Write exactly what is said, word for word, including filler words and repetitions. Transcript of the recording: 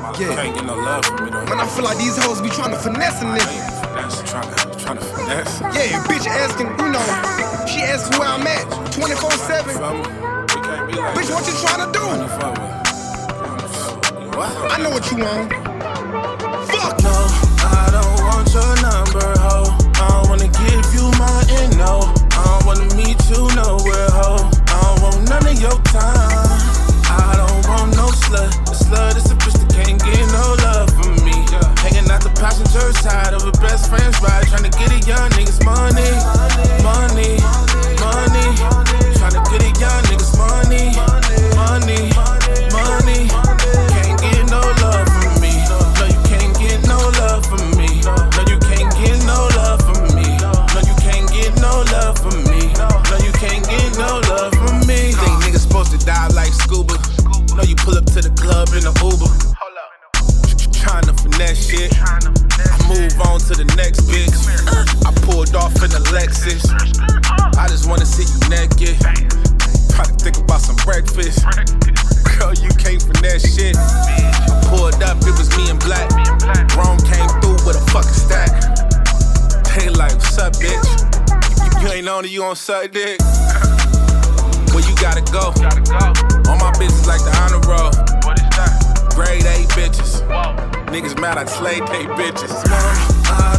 Yeah. Can't get no love from me though. Man, I feel like these hoes be trying to finesse a nigga. That's trying to, trying to finesse. Yeah, bitch asking, you know, she asks where I'm at, twenty-four seven. Bitch, what you trying to do? What? I know what you want. Fuck! No, I don't want your number, ho. I don't wanna give you my info. I don't wanna meet you nowhere, ho. I don't want none of your time. I don't want no slut. A slut is a bitch that can't get no love from me. Hanging out the passenger side of a best friend's ride, trying to get a young niggas money, money, money. Trying to get a young niggas money, money, money. Can't get no love from me. No, you can't get no love from me. No, you can't get no love from me. No, you can't get no love from me. No, you can't get no love from me. Think niggas supposed to die like scuba. No, you pull up to the club in a Uber. Trying to finesse shit. I move on to the next bitch. I pulled off in a Lexus. I just wanna see you naked. Try to think about some breakfast. Girl, you can't finesse shit. I pulled up, it was me and Black. Rome came through with a fucking stack. They like, what's up, bitch? You, you ain't on it, you on suck dick. Where you gotta go? All my bitches like the honor roll. Grade A bitches. Niggas mad I slayed they bitches. No, I